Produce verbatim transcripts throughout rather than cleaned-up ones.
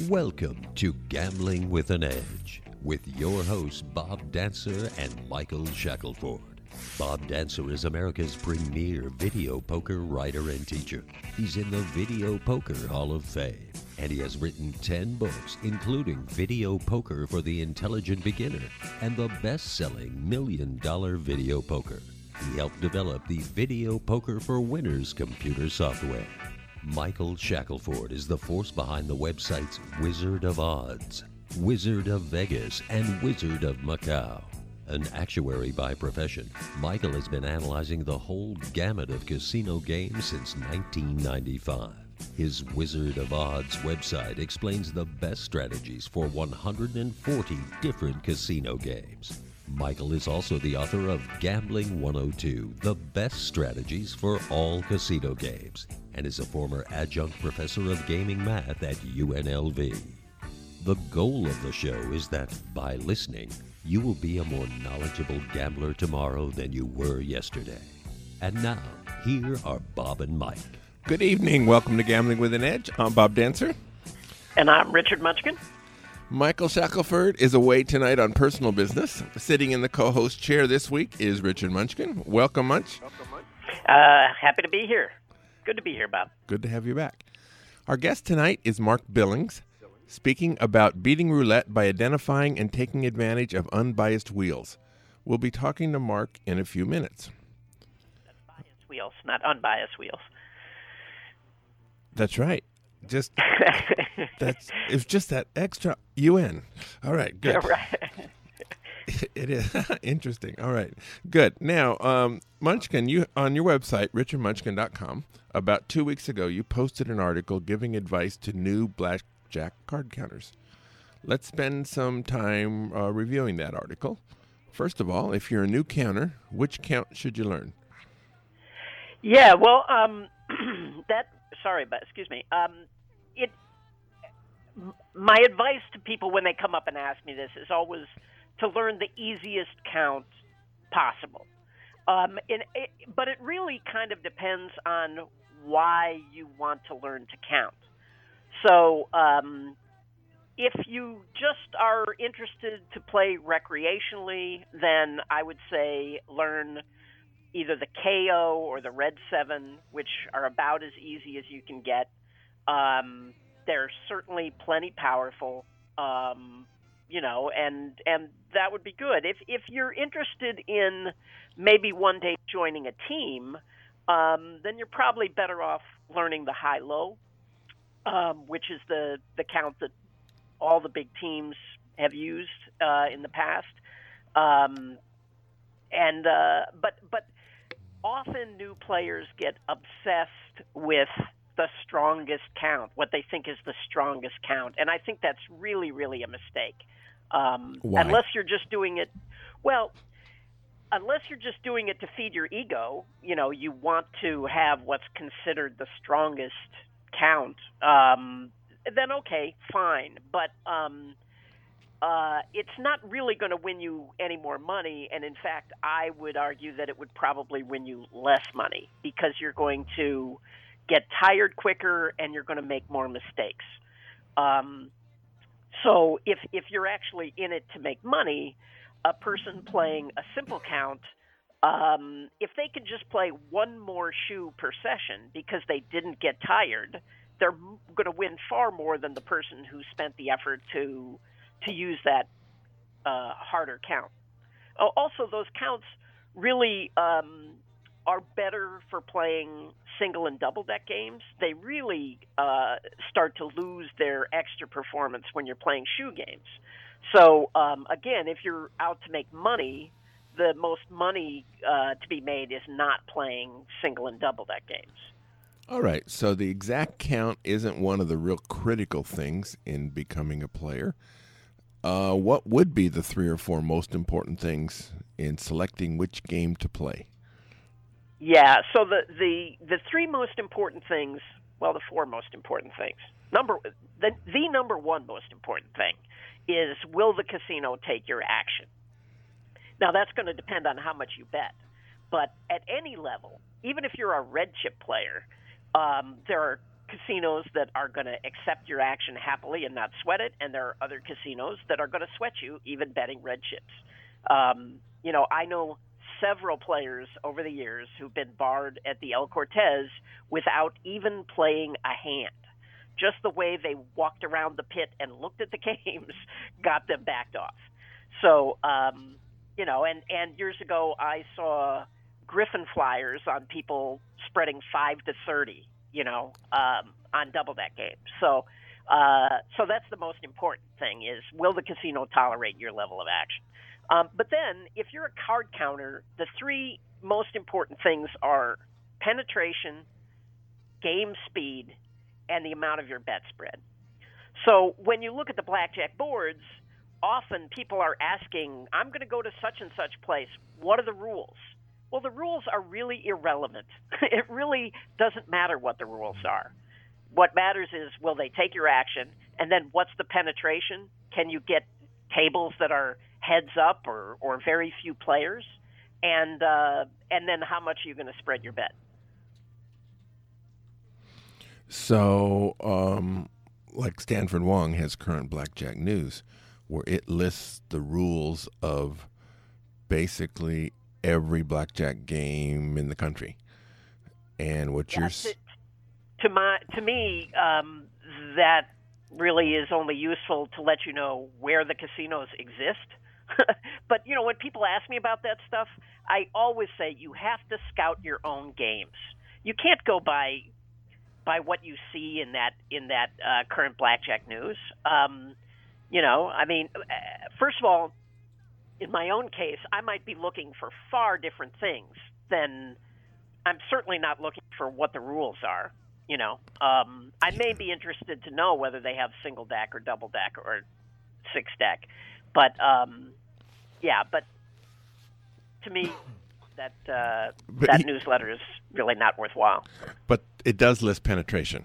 Welcome to Gambling with an Edge with your hosts Bob Dancer and Michael Shackelford. Bob Dancer is America's premier video poker writer and teacher. He's in the Video Poker Hall of Fame, and he has written ten books, including Video Poker for the Intelligent Beginner and the best-selling Million Dollar Video Poker. He helped develop the Video Poker for Winners computer software. Michael Shackelford is the force behind the websites Wizard of Odds, Wizard of Vegas, and Wizard of Macau. An actuary by profession, Michael has been analyzing the whole gamut of casino games since nineteen ninety-five. His Wizard of Odds website explains the best strategies for one hundred forty different casino games. Michael is also the author of Gambling one oh two, The Best Strategies for All Casino Games, and is a former adjunct professor of gaming math at U N L V. The goal of the show is that, by listening, you will be a more knowledgeable gambler tomorrow than you were yesterday. And now, here are Bob and Mike. Good evening. Welcome to Gambling with an Edge. I'm Bob Dancer. And I'm Richard Munchkin. Michael Shackelford is away tonight on personal business. Sitting in the co-host chair this week is Richard Munchkin. Welcome, Munch. Uh, happy to be here. Good to be here, Bob. Good to have you back. Our guest tonight is Mark Billings, speaking about beating roulette by identifying and taking advantage of unbiased wheels. We'll be talking to Mark in a few minutes. That's biased wheels, not unbiased wheels. That's right. Just that's it's just that extra U N. All right, good. Yeah, right. It is interesting. All right, good. Now, um, Munchkin, you on your website richard munchkin dot com, about two weeks ago, you posted an article giving advice to new blackjack card counters. Let's spend some time uh, reviewing that article. First of all, if you're a new counter, which count should you learn? Yeah, well, um, that. Sorry, but excuse me. Um, it. My advice to people when they come up and ask me this is always to learn the easiest count possible. Um, and it, but it really kind of depends on why you want to learn to count. So um, if you just are interested to play recreationally, then I would say learn either the K O or the Red seven, which are about as easy as you can get. Um, they're certainly plenty powerful, um, you know, and and that would be good. If if you're interested in maybe one day joining a team, um, then you're probably better off learning the high-low, um, which is the, the count that all the big teams have used uh, in the past. Um, and uh, but but. Often new players get obsessed with the strongest count, what they think is the strongest count. And I think that's really, really a mistake. Um, unless you're just doing it, well, unless you're just doing it to feed your ego, you know, you want to have what's considered the strongest count, um, then okay, fine. But um, Uh, it's not really going to win you any more money, and in fact, I would argue that it would probably win you less money because you're going to get tired quicker and you're going to make more mistakes. Um, so if if you're actually in it to make money, a person playing a simple count, um, if they can just play one more shoe per session because they didn't get tired, they're going to win far more than the person who spent the effort to to use that uh, harder count. Oh, also, those counts really um, are better for playing single and double deck games. They really uh, start to lose their extra performance when you're playing shoe games. So, um, again, if you're out to make money, the most money uh, to be made is not playing single and double deck games. All right, so the exact count isn't one of the real critical things in becoming a player. Uh, what would be the three or four most important things in selecting which game to play? Yeah, so the, the, the three most important things, well, the four most important things. Number the, the number one most important thing is, will the casino take your action? Now, that's going to depend on how much you bet. But at any level, even if you're a red chip player, um, there are casinos that are going to accept your action happily and not sweat it, and there are other casinos that are going to sweat you, even betting red chips. Um, you know, I know several players over the years who've been barred at the El Cortez without even playing a hand. Just the way they walked around the pit and looked at the games got them backed off. So, um, you know, and, and years ago I saw Griffin flyers on people spreading five to thirty, you know, um, on double deck games. So, uh, so that's the most important thing: is will the casino tolerate your level of action? Um, but then, if you're a card counter, the three most important things are penetration, game speed, and the amount of your bet spread. So when you look at the blackjack boards, often people are asking, I'm going to go to such and such place. What are the rules? Well, the rules are really irrelevant. It really doesn't matter what the rules are. What matters is, will they take your action? And then what's the penetration? Can you get tables that are heads up or, or very few players? And, uh, and then how much are you going to spread your bet? So, um, like Stanford Wong has Current Blackjack News, where it lists the rules of basically every blackjack game in the country. And what yeah, you're to, to my to me, um, that really is only useful to let you know where the casinos exist. But you know, when people ask me about that stuff, I always say you have to scout your own games. You can't go by by what you see in that in that uh, Current Blackjack News. Um, you know, I mean, first of all, in my own case, I might be looking for far different things than I'm certainly not looking for what the rules are. You know, um, I may be interested to know whether they have single deck or double deck or six deck, but um, yeah, but to me, that uh, But that he- newsletter is really not worthwhile. But it does list penetration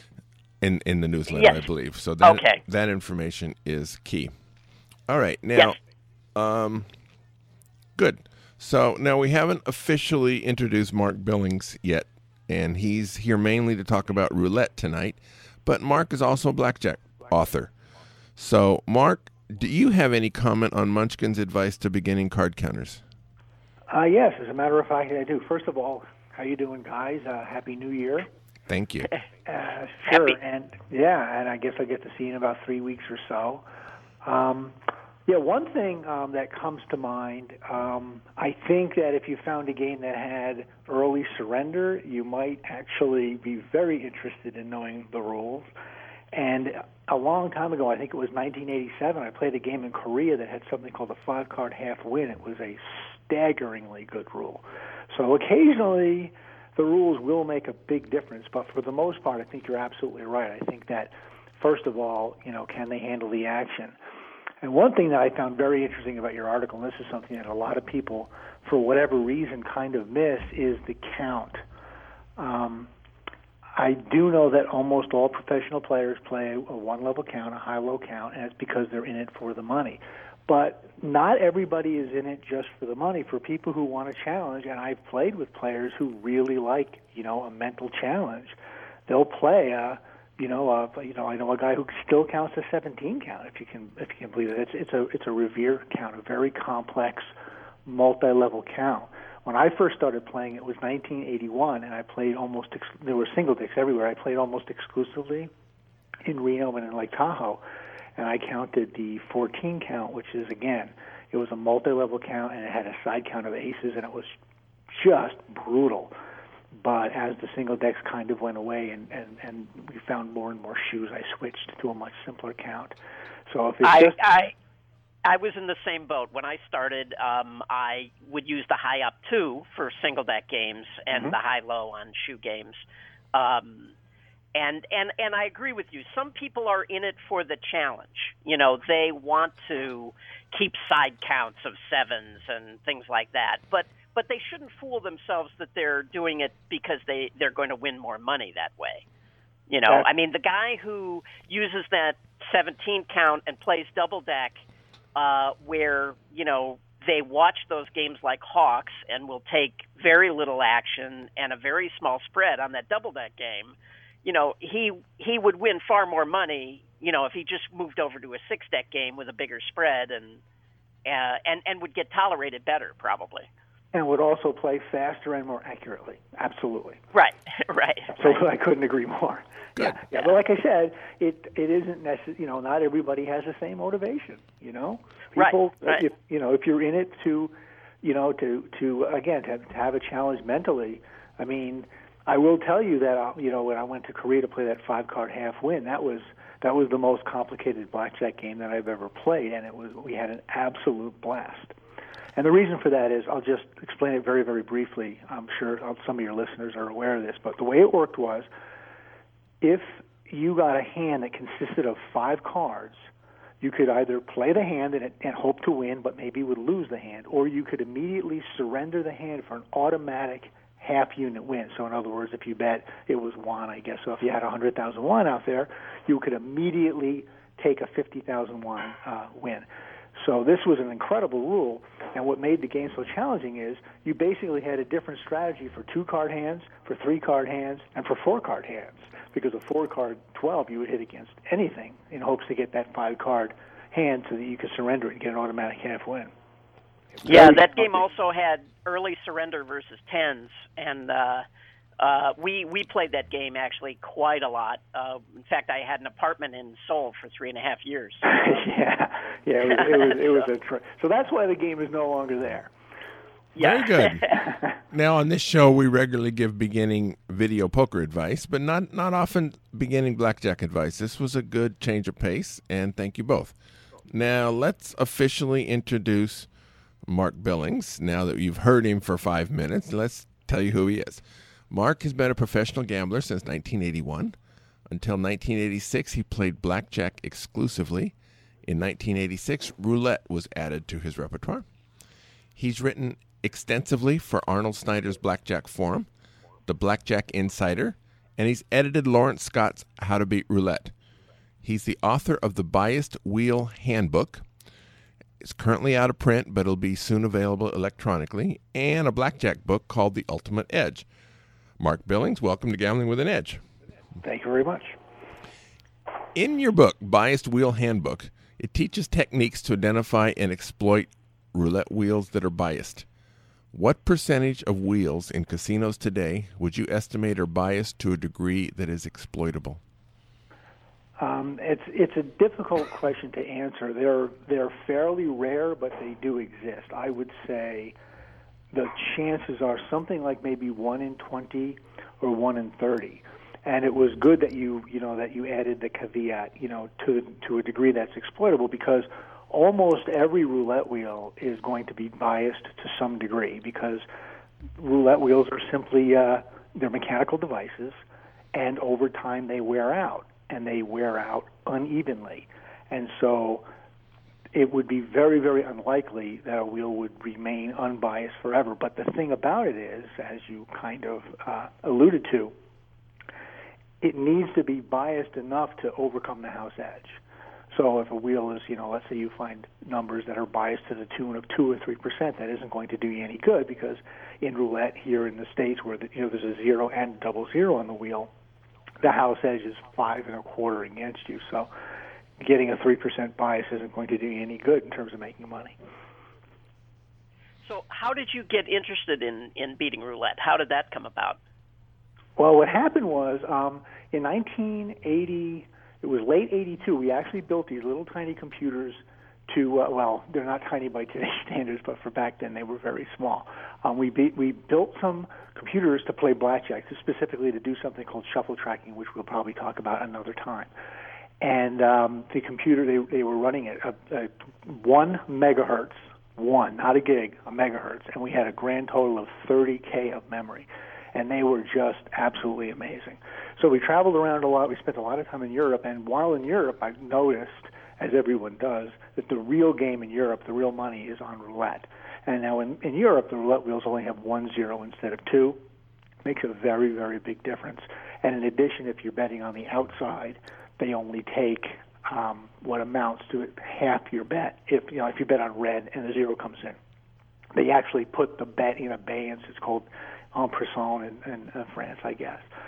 in in the newsletter, Yes. I believe. So that Okay. that information is key. All right, now, Yes. um, good. So now we haven't officially introduced Mark Billings yet, and he's here mainly to talk about roulette tonight. But Mark is also a blackjack author. So, Mark, do you have any comment on Munchkin's advice to beginning card counters? Uh, yes, as a matter of fact, I do. First of all, how you doing, guys? Uh, Happy New Year. Thank you. Uh, Happy. sure, and yeah, and I guess I get to see you in about three weeks or so. Um, yeah, one thing um, that comes to mind, um, I think that if you found a game that had early surrender, you might actually be very interested in knowing the rules. And a long time ago, I think it was nineteen eighty-seven, I played a game in Korea that had something called a five-card half win. It was a staggeringly good rule. So occasionally the rules will make a big difference, but for the most part, I think you're absolutely right. I think that, first of all, you know, can they handle the action? And one thing that I found very interesting about your article, and this is something that a lot of people, for whatever reason, kind of miss, is the count. Um, I do know that almost all professional players play a one-level count, a high-low count, and it's because they're in it for the money. But not everybody is in it just for the money. For people who want a challenge, and I've played with players who really like, you know, a mental challenge, they'll play a, you know, a, you know, I know a guy who still counts a seventeen count, if you can, if you can believe it. It's it's a it's a Revere count, a very complex, multi-level count. When I first started playing, it was nineteen eighty-one, and I played almost, ex- there were single decks everywhere. I played almost exclusively in Reno and in Lake Tahoe, and I counted the fourteen count, which is, again, it was a multi-level count, and it had a side count of aces, and it was just brutal. But as the single decks kind of went away and, and, and we found more and more shoes, I switched to a much simpler count. So if it's I, just... I I was in the same boat. When I started, um, I would use the high up two for single deck games and Mm-hmm. the high low on shoe games. Um, and, and, and I agree with you. Some people are in it for the challenge. You know, they want to keep side counts of sevens and things like that. But but they shouldn't fool themselves that they're doing it because they, they're going to win more money that way. You know, That's- I mean, the guy who uses that seventeen count and plays double deck, uh, where, you know, they watch those games like hawks and will take very little action and a very small spread on that double deck game, you know, he he would win far more money, you know, if he just moved over to a six-deck game with a bigger spread and uh, and and would get tolerated better, probably. And would also play faster and more accurately. Absolutely. Right, right. So right. I couldn't agree more. Good. Yeah, yeah. But like I said, it it isn't necessary. You know, not everybody has the same motivation. You know, people. Right, right. If you know, if you're in it to, you know, to to again to, to have a challenge mentally. I mean, I will tell you that uh, you know when I went to Korea to play that five card half win, that was that was the most complicated blackjack game that I've ever played, and it was we had an absolute blast. And the reason for that is, I'll just explain it very, very briefly. I'm sure some of your listeners are aware of this, but the way it worked was, if you got a hand that consisted of five cards, you could either play the hand and, and hope to win, but maybe would lose the hand, or you could immediately surrender the hand for an automatic half-unit win. So in other words, if you bet it was won, I guess, so if you had one hundred thousand won out there, you could immediately take a fifty thousand won uh, win. So this was an incredible rule, and what made the game so challenging is you basically had a different strategy for two-card hands, for three-card hands, and for four-card hands. Because a four-card twelve, you would hit against anything in hopes to get that five-card hand so that you could surrender it and get an automatic half win. Yeah, that game also had early surrender versus tens, and uh, uh, we we played that game actually quite a lot. Uh, in fact, I had an apartment in Seoul for three and a half years. yeah, yeah, it was it was, it was a tr- so that's why the game is no longer there. Very good. Now, on this show, we regularly give beginning video poker advice, but not, not often beginning blackjack advice. This was a good change of pace, and thank you both. Now, let's officially introduce Mark Billings. Now that you've heard him for five minutes, let's tell you who he is. Mark has been a professional gambler since nineteen eighty-one. Until nineteen eighty-six, he played blackjack exclusively. In nineteen eighty-six, roulette was added to his repertoire. He's written extensively for Arnold Snyder's Blackjack Forum, The Blackjack Insider, and he's edited Lawrence Scott's How to Beat Roulette. He's the author of the Biased Wheel Handbook. It's currently out of print, but it'll be soon available electronically, and a blackjack book called The Ultimate Edge. Mark Billings, welcome to Gambling with an Edge. Thank you very much. In your book, Biased Wheel Handbook, it teaches techniques to identify and exploit roulette wheels that are biased. What percentage of wheels in casinos today would you estimate are biased to a degree that is exploitable? Um, it's it's a difficult question to answer. They're they're fairly rare, but they do exist. I would say the chances are something like maybe one in twenty or one in thirty. And it was good that you you know that you added the caveat, you know, to to a degree that's exploitable, because almost every roulette wheel is going to be biased to some degree, because roulette wheels are simply uh, they're mechanical devices, and over time they wear out, and they wear out unevenly. And so it would be very, very unlikely that a wheel would remain unbiased forever. But the thing about it is, as you kind of uh, alluded to, it needs to be biased enough to overcome the house edge. So if a wheel is, you know, let's say you find numbers that are biased to the tune of two or three percent, that isn't going to do you any good, because in roulette here in the States, where the, you know there's a zero and double zero on the wheel, the house edge is five and a quarter against you. So getting a three percent bias isn't going to do you any good in terms of making money. So how did you get interested in, in beating roulette? How did that come about? Well, what happened was um, in nineteen eighty. It was late eighty-two. We actually built these little tiny computers to, uh, well, they're not tiny by today's standards, but for back then they were very small. Um, we be, we built some computers to play blackjack, to specifically to do something called shuffle tracking, which we'll probably talk about another time. And um, the computer, they, they were running at a, a one megahertz, one, not a gig, a megahertz, and we had a grand total of thirty K of memory. And they were just absolutely amazing. So we traveled around a lot. We spent a lot of time in Europe. And while in Europe, I noticed, as everyone does, that the real game in Europe, the real money, is on roulette. And now in, in Europe, the roulette wheels only have one zero instead of two. Makes a very, very big difference. And in addition, if you're betting on the outside, they only take um, what amounts to half your bet. If you know, if you bet on red and the zero comes in, they actually put the bet in abeyance. It's called en passant in, in uh, France, I guess.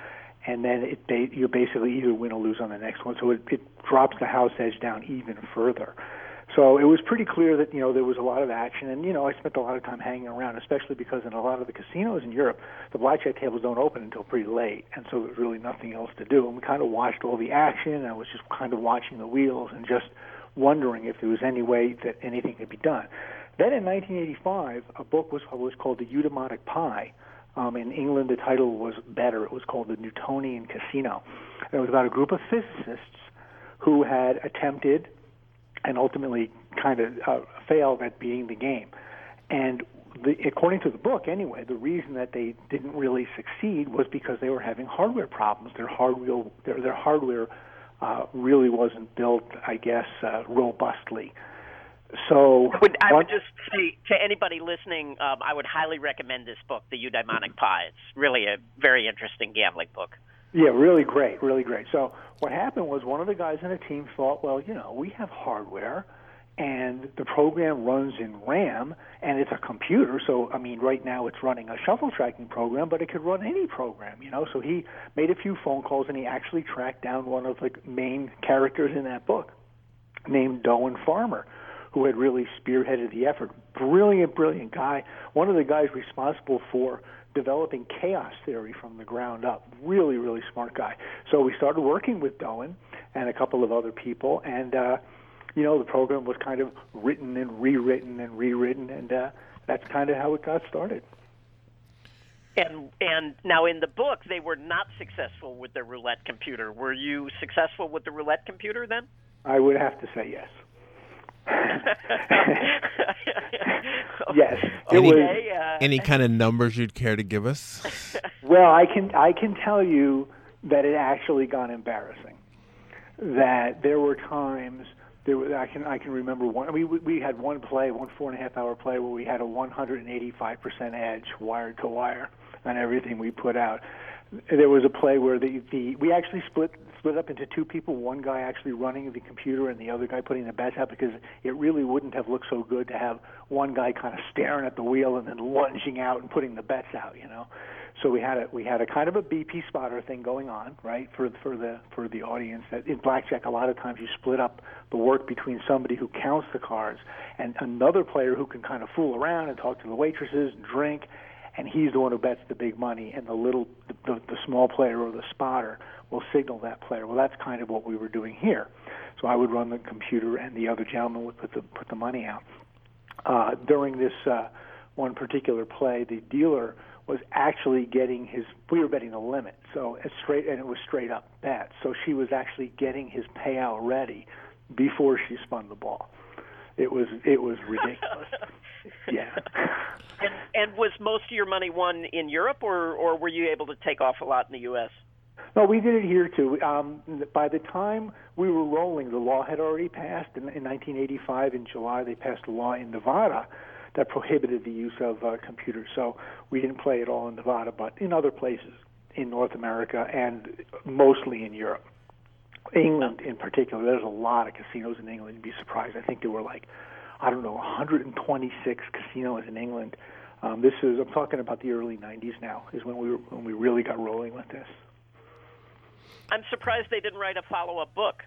and then it you basically either win or lose on the next one. So it, it drops the house edge down even further. So it was pretty clear that, you know, there was a lot of action. And, you know, I spent a lot of time hanging around, especially because in a lot of the casinos in Europe, the blackjack tables don't open until pretty late. And so there was really nothing else to do. And we kind of watched all the action. And I was just kind of watching the wheels and just wondering if there was any way that anything could be done. Then in nineteen eighty-five, a book was published called The Eudaimonic Pie. Um, in England, the title was better. It was called The Newtonian Casino. And it was about a group of physicists who had attempted and ultimately kind of uh, failed at beating the game. And the, according to the book, anyway, the reason that they didn't really succeed was because they were having hardware problems. Their hardware, their, their hardware uh, really wasn't built, I guess, uh, robustly. So I would, I would just say to anybody listening, um, I would highly recommend this book, The Eudaimonic Pie. It's really a very interesting gambling book. Yeah, really great, really great. So what happened was one of the guys in the team thought, well, you know, we have hardware, and the program runs in RAM, and it's a computer. So, I mean, right now it's running a shuffle tracking program, but it could run any program, you know. So he made a few phone calls, and he actually tracked down one of the main characters in that book named Doan Farmer, who had really spearheaded the effort. Brilliant, brilliant guy. One of the guys responsible for developing chaos theory from the ground up. Really, really smart guy. So we started working with Doan and a couple of other people, and, uh, you know, the program was kind of written and rewritten and rewritten, and uh, that's kind of how it got started. And and now in the book, they were not successful with their roulette computer. Were you successful with the roulette computer then? I would have to say yes. Yes. It any, was, uh, any kind of numbers you'd care to give us? Well, I can I can tell you that it actually got embarrassing. That there were times there were, I can I can remember one. I mean, we, we had one play, one four and a half hour play where we had a one hundred eighty-five percent edge, wire to wire, on everything we put out. There was a play where the, the we actually split split up into two people, one guy actually running the computer and the other guy putting the bets out, because it really wouldn't have looked so good to have one guy kind of staring at the wheel and then lunging out and putting the bets out, you know. So we had a we had a kind of a B P spotter thing going on, right, for for the for the audience. That in blackjack, a lot of times you split up the work between somebody who counts the cards and another player who can kind of fool around and talk to the waitresses and drink. And he's the one who bets the big money, and the little, the, the, the small player or the spotter will signal that player. Well, that's kind of what we were doing here. So I would run the computer, and the other gentleman would put the put the money out. Uh, during this uh, one particular play, the dealer was actually getting his. We were betting the limit, so it's straight, and it was straight up bet. So she was actually getting his payout ready before she spun the ball. It was it was ridiculous. Yeah. And, and was most of your money won in Europe, or, or were you able to take off a lot in the U S? No, we did it here too. Um, by the time we were rolling, the law had already passed. In, in nineteen eighty-five, in July, they passed a law in Nevada that prohibited the use of uh, computers. So we didn't play it all in Nevada, but in other places in North America and mostly in Europe. England in particular, there's a lot of casinos in England. You'd be surprised. I think there were like, I don't know, one hundred twenty-six casinos in England. Um, this is, I'm talking about the early nineties now, is when we were, when we really got rolling with this. I'm surprised they didn't write a follow-up book.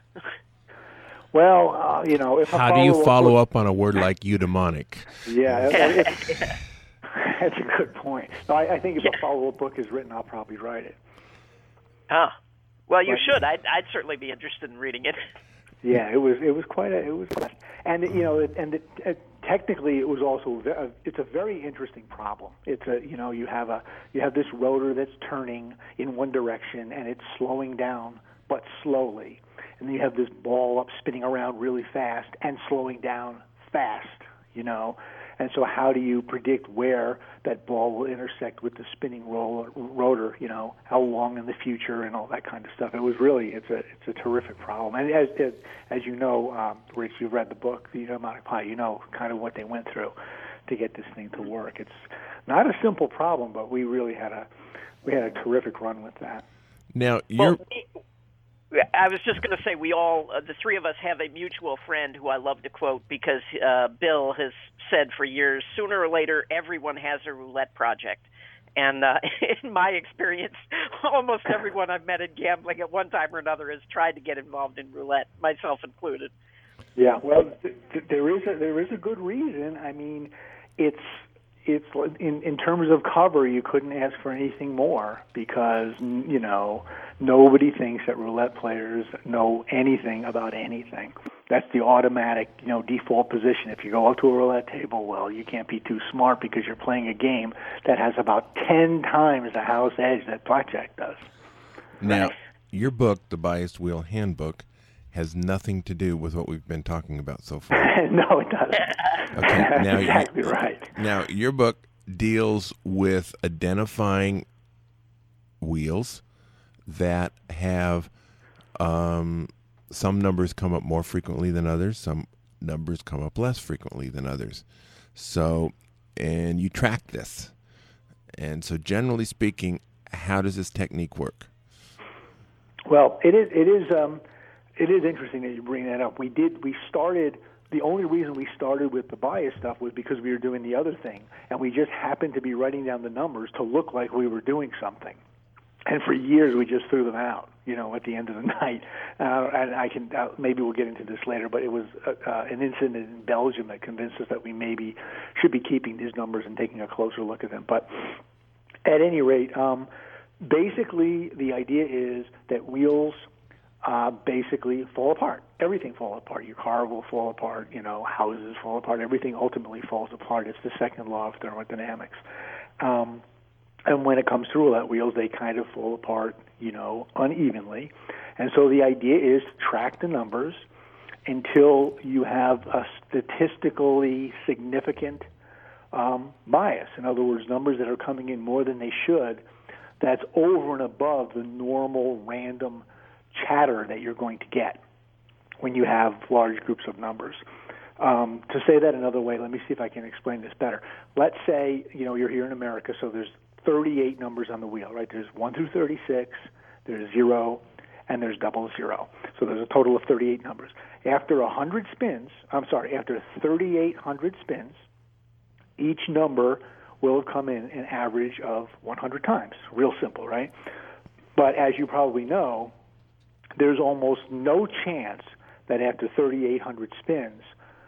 Well, uh, you know, if how do you follow up on a word like eudaimonic? Yeah, it, it, that's a good point. No, I, I think if Yeah. a follow-up book is written, I'll probably write it. Huh. Well, you But- should. I'd, I'd certainly be interested in reading it. Yeah, it was it was quite a it was, and you know, it, and it, it, technically it was also ve- it's a very interesting problem. It's a you know you have a you have this rotor that's turning in one direction and it's slowing down but slowly, and then you have this ball up spinning around really fast and slowing down fast. You know, and so how do you predict where that ball will intersect with the spinning roller, rotor? You know, how long in the future and all that kind of stuff. It was really it's a it's a terrific problem. And as as, as you know, um, Rich, you've read the book, The Eudaimonic Pie. You know kind of what they went through to get this thing to work. It's not a simple problem, but we really had a we had a terrific run with that. Now, you're Well, I was just going to say we all, uh, the three of us, have a mutual friend who I love to quote because uh, Bill has said for years, sooner or later, everyone has a roulette project. And uh, in my experience, almost everyone I've met in gambling at one time or another has tried to get involved in roulette, myself included. Yeah, well, th- th- there is a, there is a good reason. I mean, it's it's in in terms of cover, you couldn't ask for anything more because you know nobody thinks that roulette players know anything about anything. That's the automatic, you know, default position. If you go up to a roulette table, well, you can't be too smart because you're playing a game that has about ten times the house edge that blackjack does. Now, Right. your book, The Biased Wheel Handbook, has nothing to do with what we've been talking about so far. No, it doesn't. Okay, That's now exactly you, right. Now, your book deals with identifying wheels that have um, some numbers come up more frequently than others, some numbers come up less frequently than others. So, and you track this. And so, generally speaking, how does this technique work? Well, it is. It is. Um, it is interesting that you bring that up. We did. We started. The only reason we started with the bias stuff was because we were doing the other thing, and we just happened to be writing down the numbers to look like we were doing something. And for years, we just threw them out, you know, at the end of the night. Uh, and I can uh, maybe we'll get into this later, but it was uh, uh, an incident in Belgium that convinced us that we maybe should be keeping these numbers and taking a closer look at them. But at any rate, um, basically, the idea is that wheels uh, basically fall apart. Everything falls apart. Your car will fall apart. You know, houses fall apart. Everything ultimately falls apart. It's the second law of thermodynamics. Um, and when it comes to roulette wheels, they kind of fall apart, you know, unevenly. And so the idea is to track the numbers until you have a statistically significant um, bias. In other words, numbers that are coming in more than they should, that's over and above the normal random chatter that you're going to get when you have large groups of numbers. Um, to say that another way, let me see if I can explain this better. Let's say, you know, you're here in America, so there's thirty-eight numbers on the wheel, right? There's one through thirty-six, there's zero, and there's double zero. So there's a total of thirty-eight numbers. After one hundred spins, I'm sorry, after thirty-eight hundred spins, each number will have come in an average of one hundred times. Real simple, right? But as you probably know, there's almost no chance that after thirty-eight hundred spins,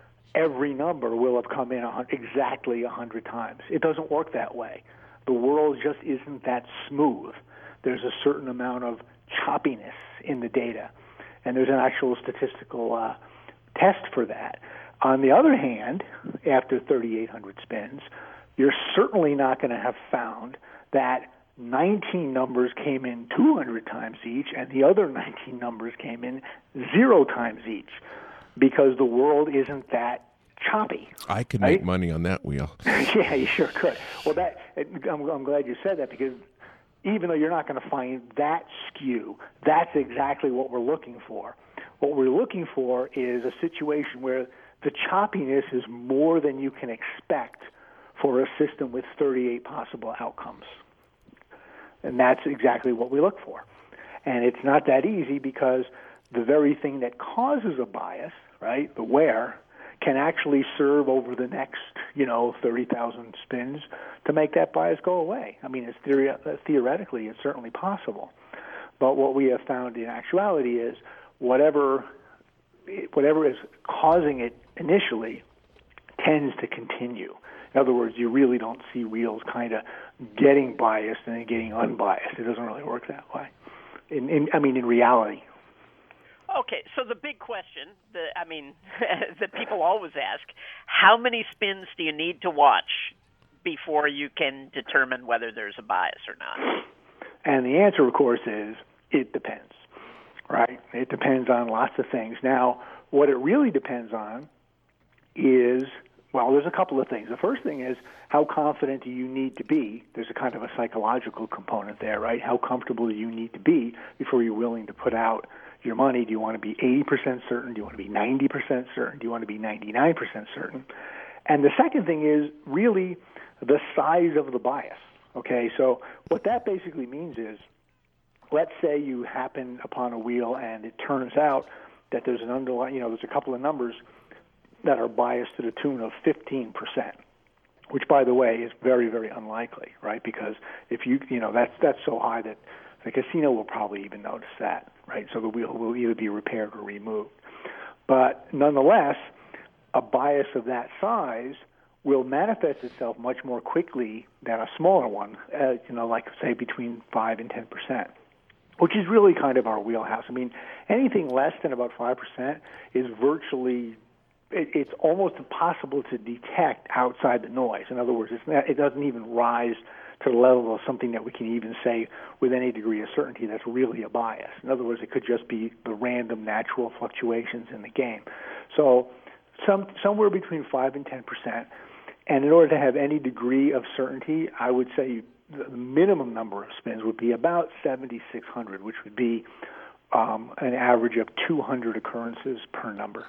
every number will have come in exactly one hundred times. It doesn't work that way. The world just isn't that smooth. There's a certain amount of choppiness in the data, and there's an actual statistical uh, test for that. On the other hand, after thirty-eight hundred spins, you're certainly not going to have found that nineteen numbers came in two hundred times each and the other nineteen numbers came in zero times each, because the world isn't that choppy. I could right? make money on that wheel. Yeah, you sure could. Well, that I'm, I'm glad you said that, because even though you're not going to find that skew, that's exactly what we're looking for. What we're looking for is a situation where the choppiness is more than you can expect for a system with thirty-eight possible outcomes. And that's exactly what we look for. And it's not that easy, because the very thing that causes a bias, right, the where, can actually serve over the next, you know, thirty thousand spins to make that bias go away. I mean, it's theori- theoretically, it's certainly possible. But what we have found in actuality is whatever whatever is causing it initially tends to continue. In other words, you really don't see wheels kind of getting biased and then getting unbiased. It doesn't really work that way. In, in I mean, in reality. Okay, so the big question, the, I mean, that people always ask, how many spins do you need to watch before you can determine whether there's a bias or not? And the answer, of course, is it depends, right? It depends on lots of things. Now, what it really depends on is, well, there's a couple of things. The first thing is, how confident do you need to be? There's a kind of a psychological component there, right? How comfortable do you need to be before you're willing to put out your money? Do you want to be eighty percent certain? Do you want to be ninety percent certain? Do you want to be ninety-nine percent certain? And the second thing is really the size of the bias. Okay, so what that basically means is, let's say you happen upon a wheel and it turns out that there's an underlying, you know, there's a couple of numbers that are biased to the tune of fifteen percent. which, by the way, is very, very unlikely, right? Because if you, you know, that's that's so high that the casino will probably even notice that, right? So the wheel will either be repaired or removed. But nonetheless, a bias of that size will manifest itself much more quickly than a smaller one, uh, you know, like, say, between five and ten percent, which is really kind of our wheelhouse. I mean, anything less than about five percent is virtually, it, it's almost impossible to detect outside the noise. In other words, it's not, it doesn't even rise to the level of something that we can even say with any degree of certainty that's really a bias. In other words, it could just be the random natural fluctuations in the game. So some somewhere between five and ten percent. And in order to have any degree of certainty, I would say the minimum number of spins would be about seventy-six hundred, which would be um, an average of two hundred occurrences per number.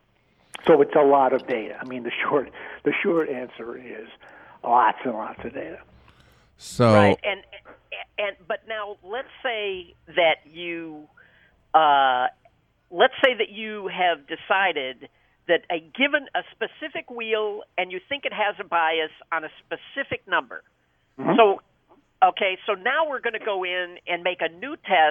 So it's a lot of data. I mean, the short the short answer is lots and lots of data. So right, and and but now let's say that you uh, let's say that you have decided that a given a specific wheel and you think it has a bias on a specific number. Mm-hmm. So, okay, so now we're going to go in and make a new test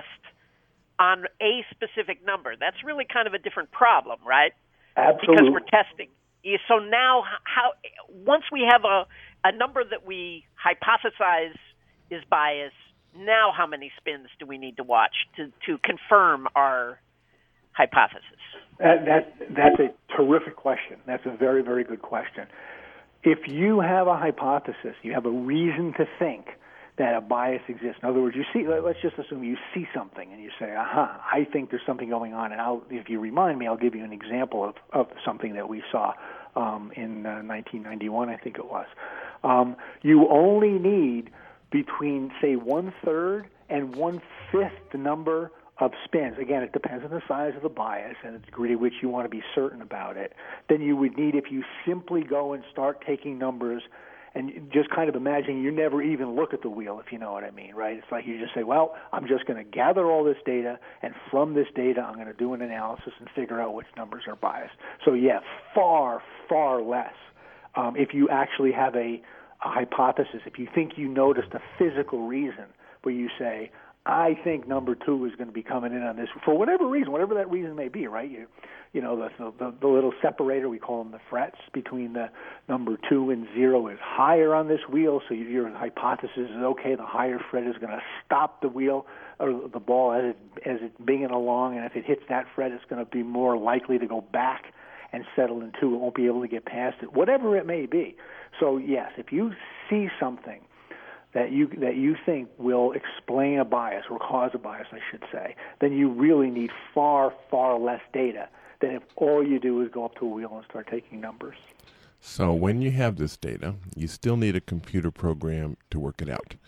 on a specific number. That's really kind of a different problem, right? Absolutely. Because we're testing. So now, how once we have a, a number that we hypothesize is biased, now how many spins do we need to watch to, to confirm our hypothesis? That, that, that's a terrific question. That's a very, very good question. If you have a hypothesis, you have a reason to think that a bias exists. In other words, you see, let's just assume you see something and you say, aha, I think there's something going on. And I'll, if you remind me, I'll give you an example of, of something that we saw um, in uh, nineteen ninety-one, I think it was. Um, you only need between, say, one-third and one-fifth the number of spins. Again, it depends on the size of the bias and the degree to which you want to be certain about it. Then you would need, if you simply go and start taking numbers and just kind of imagine you never even look at the wheel, if you know what I mean, right? It's like you just say, well, I'm just going to gather all this data, and from this data I'm going to do an analysis and figure out which numbers are biased. So, yeah, far, far less. Um, if you actually have a, a hypothesis, if you think you noticed a physical reason where you say, I think number two is going to be coming in on this for whatever reason, whatever that reason may be, right? You, you know, the, the the little separator, we call them the frets, between the number two and zero is higher on this wheel, so your hypothesis is, okay, the higher fret is going to stop the wheel or the ball as it as it's binging along, and if it hits that fret, it's going to be more likely to go back and settle in two. It won't be able to get past it, whatever it may be. So, yes, if you see something that you that you think will explain a bias or cause a bias, I should say, then you really need far, far less data than if all you do is go up to a wheel and start taking numbers. So when you have this data, you still need a computer program to work it out.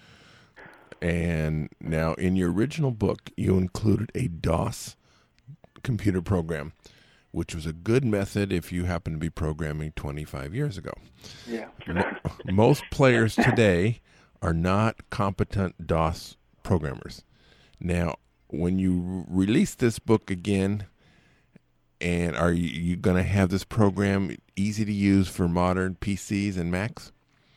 And now in your original book, you included a DOS computer program, which was a good method if you happen to be programming twenty-five years ago. Yeah. Most players today are not competent DOS programmers. Now, when you release this book again, and are you, you going to have this program easy to use for modern P Cs and Macs?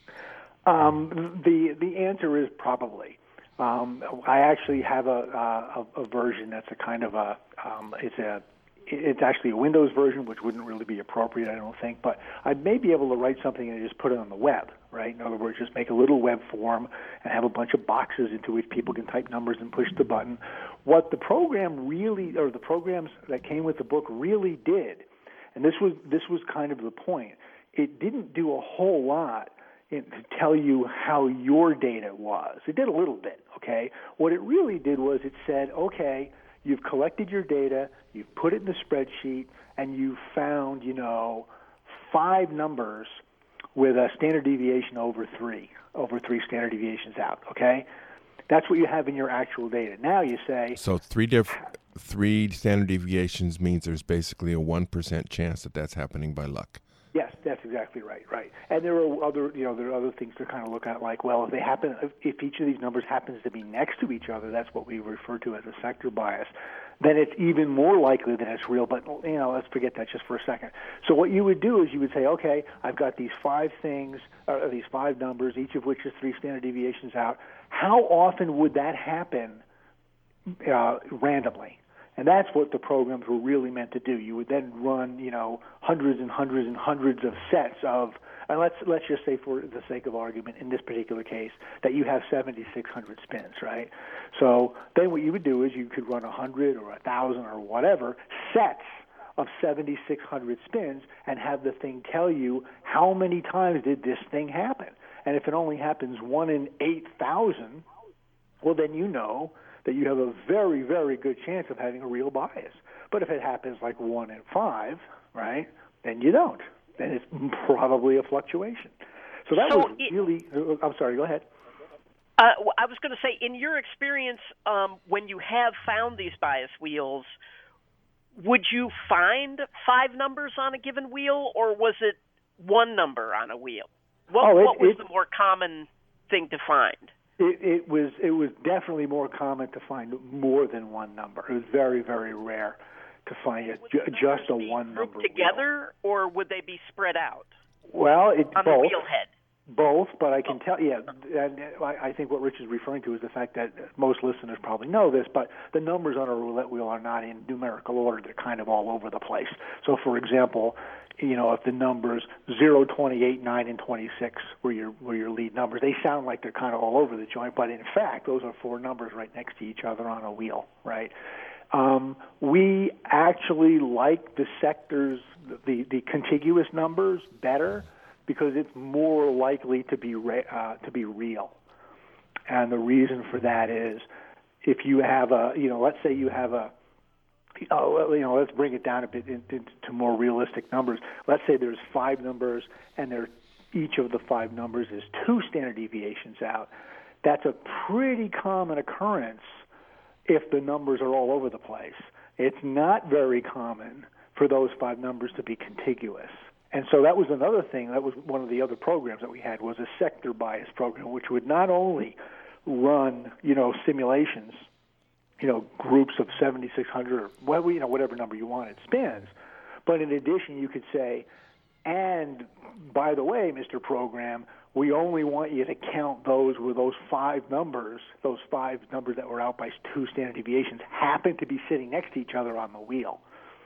Um, the the answer is probably. Um, I actually have a, a a version that's a kind of a um, it's a it's actually a Windows version, which wouldn't really be appropriate, I don't think. But I may be able to write something and just put it on the web, right? In other words, just make a little web form and have a bunch of boxes into which people can type numbers and push the button. What the program really, or the programs that came with the book really did, and this was this was kind of the point, it didn't do a whole lot in, to tell you how your data was. It did a little bit, okay? What it really did was it said, okay, you've collected your data, you've put it in the spreadsheet, and you found, you know, five numbers with a standard deviation over three, over three standard deviations out, okay? That's what you have in your actual data. Now you say... So three diff- three standard deviations means there's basically a one percent chance that that's happening by luck. Yes, that's exactly right, right. And there are other, you know, there are other things to kind of look at, like, well, if they happen, if each of these numbers happens to be next to each other, that's what we refer to as a sector bias. then it's even more likely that it's real. But, you know, let's forget that just for a second. So what you would do is you would say, okay, I've got these five things, or these five numbers, each of which is three standard deviations out. How often would that happen uh, randomly? And that's what the programs were really meant to do. You would then run, you know, hundreds and hundreds and hundreds of sets of, and let's let's just say for the sake of argument, in this particular case, that you have seventy-six hundred spins, right? So then what you would do is you could run one hundred or one thousand or whatever sets of seventy-six hundred spins and have the thing tell you how many times did this thing happen. And if it only happens one in eight thousand, well, then you know that you have a very, very good chance of having a real bias. But if it happens like one in five, right, then you don't. Then it's probably a fluctuation. So that so was it, really, I'm sorry, go ahead. Uh, I was going to say, in your experience, um, when you have found these bias wheels, would you find five numbers on a given wheel, or was it one number on a wheel? What, oh, it, what was it, the more common thing to find? It, it was it was definitely more common to find more than one number. It was very, very rare to find it, ju- just a one number together, wheel. Or would they be spread out? Well, it on both. the wheel head. Both, but I can tell, yeah, and I think what Rich is referring to is the fact that most listeners probably know this, but the numbers on a roulette wheel are not in numerical order. They're kind of all over the place. So, for example, you know, if the numbers zero, twenty-eight, nine, and twenty-six were your were your lead numbers, they sound like they're kind of all over the joint, but in fact, those are four numbers right next to each other on a wheel, right? Um, we actually like the sectors, the, the contiguous numbers better, because it's more likely to be re- uh, to be real. And the reason for that is if you have a, you know, let's say you have a, oh, you know, let's bring it down a bit into more realistic numbers. Let's say there's five numbers, and there, each of the five numbers is two standard deviations out. That's a pretty common occurrence if the numbers are all over the place. It's not very common for those five numbers to be contiguous. And so that was another thing. That was one of the other programs that we had, was a sector bias program, which would not only run, you know, simulations, you know, groups of seventy-six hundred or well, you know, whatever number you wanted spins, but in addition, you could say, and by the way, Mister Program, we only want you to count those where those five numbers, those five numbers that were out by two standard deviations, happen to be sitting next to each other on the wheel.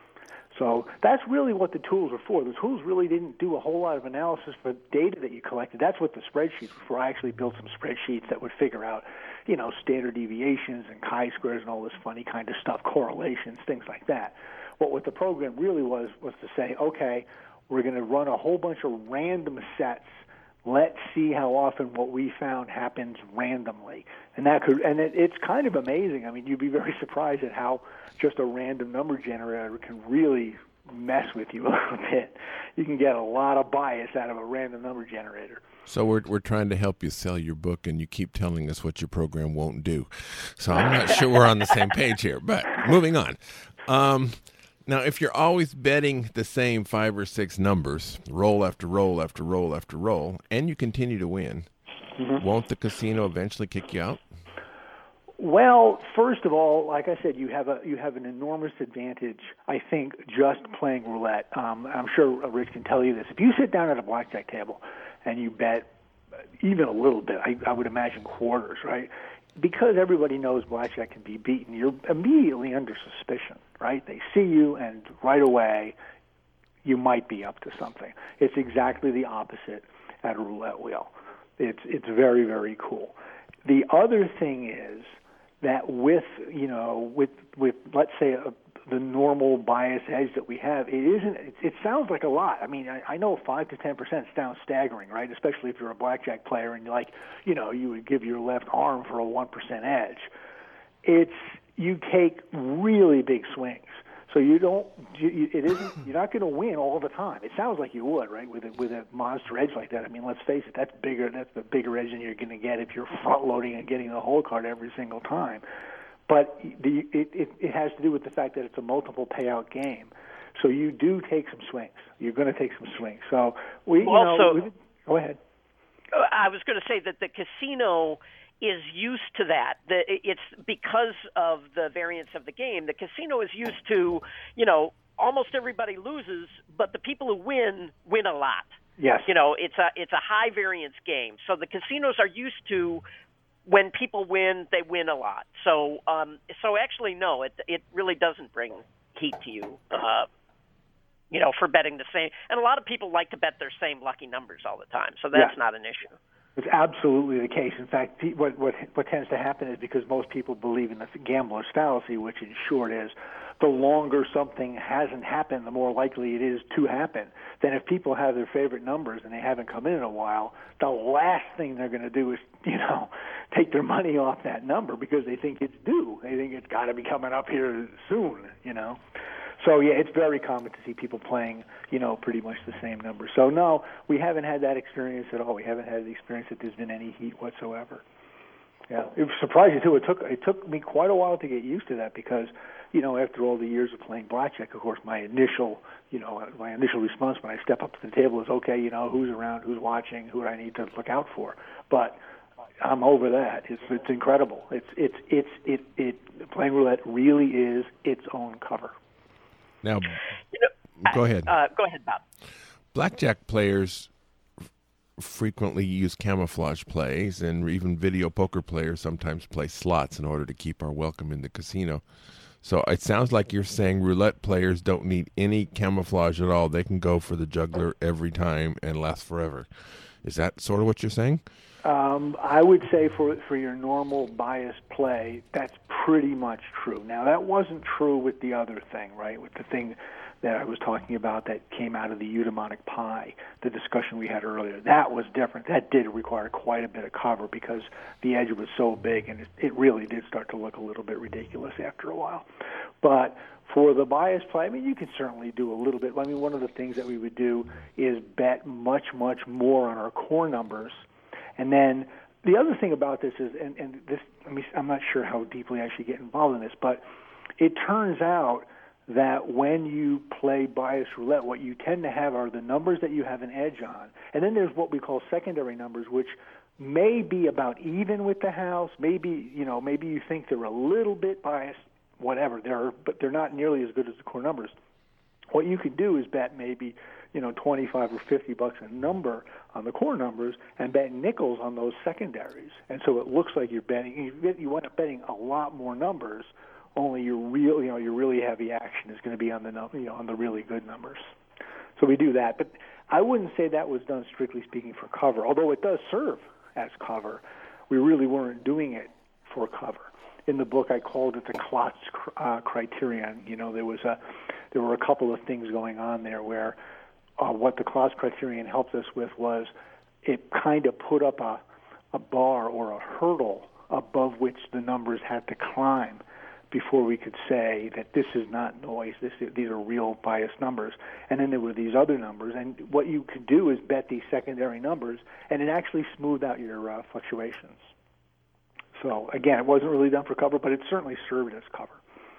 So that's really what the tools are for. The tools really didn't do a whole lot of analysis for data that you collected. That's what the spreadsheets were for. I actually built some spreadsheets that would figure out, you know, standard deviations and chi-squares and all this funny kind of stuff, correlations, things like that. But what the program really was was to say, okay, we're going to run a whole bunch of random sets. Let's see how often what we found happens randomly. And that could, and it, it's kind of amazing. I mean, you'd be very surprised at how just a random number generator can really mess with you a little bit. You can get a lot of bias out of a random number generator. So we're we're trying to help you sell your book, and you keep telling us what your program won't do. So I'm not sure we're on the same page here, but moving on. Um, now, if you're always betting the same five or six numbers, roll after roll after roll after roll, and you continue to win, mm-hmm. won't the casino eventually kick you out? Well, first of all, like I said, you have a you have an enormous advantage, I think, just playing roulette. Um, I'm sure Rich can tell you this. If you sit down at a blackjack table and you bet even a little bit, I, I would imagine quarters, right? Because everybody knows blackjack can be beaten, you're immediately under suspicion, right? They see you, and right away, you might be up to something. It's exactly the opposite at a roulette wheel. It's it's very, very cool. The other thing is that with, you know, with, with let's say, a, the normal bias edge that we have, it isn't, it, it sounds like a lot. I mean, I, I know five to ten percent sounds staggering, right? Especially if you're a blackjack player and you're like, you know, you would give your left arm for a one percent edge. It's, you take really big swings. So you don't, you, it isn't, you're not going to win all the time. It sounds like you would, right, with a, with a monster edge like that. I mean, let's face it, that's bigger, that's the bigger edge than you're going to get if you're front-loading and getting the whole card every single time. But the, it, it, it has to do with the fact that it's a multiple payout game. So you do take some swings. You're going to take some swings. So we, you also, know, we, go ahead. I was going to say that the casino is used to that. The, it's because of the variance of the game. The casino is used to, you know, almost everybody loses, but the people who win win a lot. Yes. You know, it's a it's a high variance game. So the casinos are used to when people win, they win a lot. So um, so actually, no, it it really doesn't bring heat to you. Uh, you know, for betting the same. And a lot of people like to bet their same lucky numbers all the time. So that's yeah. not an issue. It's absolutely the case. In fact, what, what what tends to happen is because most people believe in the gambler's fallacy, which in short is the longer something hasn't happened, the more likely it is to happen. Then if people have their favorite numbers and they haven't come in in a while, the last thing they're going to do is, you know, take their money off that number because they think it's due. They think it's got to be coming up here soon, you know. So, yeah, it's very common to see people playing, you know, pretty much the same number. So, no, we haven't had that experience at all. We haven't had the experience that there's been any heat whatsoever. Yeah, it was surprising, too. It took it took me quite a while to get used to that because, you know, after all the years of playing blackjack, of course, my initial, you know, my initial response when I step up to the table is, okay, you know, who's around, who's watching, who do I need to look out for? But I'm over that. It's it's incredible. It's it's it's it it playing roulette really is its own cover. Now, you know, go ahead. Uh, go ahead, Bob. Blackjack players f- frequently use camouflage plays, and even video poker players sometimes play slots in order to keep our welcome in the casino. So it sounds like you're saying roulette players don't need any camouflage at all. They can go for the juggler every time and last forever. Is that sort of what you're saying? Um, I would say for for your normal biased play, that's pretty much true. Now, that wasn't true with the other thing, right? With the thing that I was talking about that came out of the eudaimonic pie, the discussion we had earlier. That was different. That did require quite a bit of cover because the edge was so big, and it, it really did start to look a little bit ridiculous after a while. But for the bias play, I mean, you can certainly do a little bit. I mean, one of the things that we would do is bet much, much more on our core numbers. And then the other thing about this is, and, and this, I mean, I'm not sure how deeply I should get involved in this, but it turns out that when you play bias roulette, what you tend to have are the numbers that you have an edge on. And then there's what we call secondary numbers, which may be about even with the house. Maybe, you know, maybe you think they're a little bit biased, whatever, they're, but they're not nearly as good as the core numbers. What you could do is bet maybe, you know, twenty-five or fifty bucks a number on the core numbers and bet nickels on those secondaries. And so it looks like you're betting, you wind up betting a lot more numbers, only your real, you know, your really heavy action is going to be on the, you know, on the really good numbers. So we do that. But I wouldn't say that was done strictly speaking for cover, although it does serve as cover. We really weren't doing it for cover. In the book, I called it the Klotz uh, criterion. You know, there was a, there were a couple of things going on there where uh, what the Klotz criterion helped us with was it kind of put up a, a bar or a hurdle above which the numbers had to climb before we could say that this is not noise, this is, these are real biased numbers. And then there were these other numbers, and what you could do is bet these secondary numbers, and it actually smoothed out your uh, fluctuations. So, again, it wasn't really done for cover, but it certainly served as cover.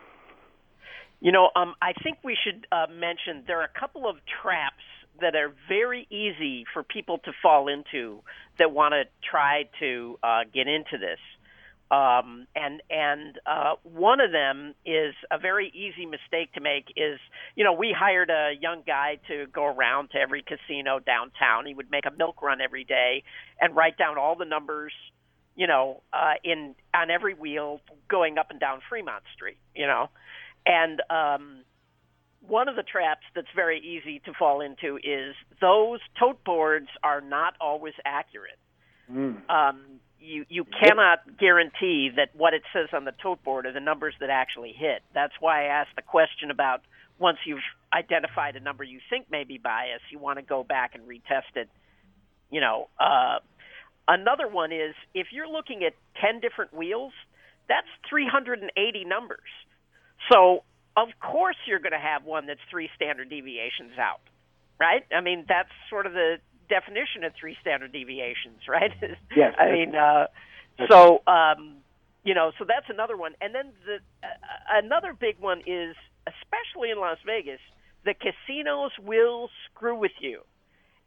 You know, um, I think we should uh, mention there are a couple of traps that are very easy for people to fall into that want to try to uh, get into this. Um, and and uh, one of them is a very easy mistake to make is, you know, we hired a young guy to go around to every casino downtown. He would make a milk run every day and write down all the numbers, you know, uh, in on every wheel going up and down Fremont Street, you know. And um, one of the traps that's very easy to fall into is those tote boards are not always accurate. Mm. Um, you you cannot guarantee that what it says on the tote board are the numbers that actually hit. That's why I asked the question about once you've identified a number you think may be biased, you want to go back and retest it. You know, uh, another one is if you're looking at ten different wheels, that's three hundred eighty numbers. So, of course, you're going to have one that's three standard deviations out, right? I mean, that's sort of the definition of three standard deviations, right? Yes. I mean, uh, so, um, you know, so that's another one. And then the uh, another big one is, especially in Las Vegas, the casinos will screw with you.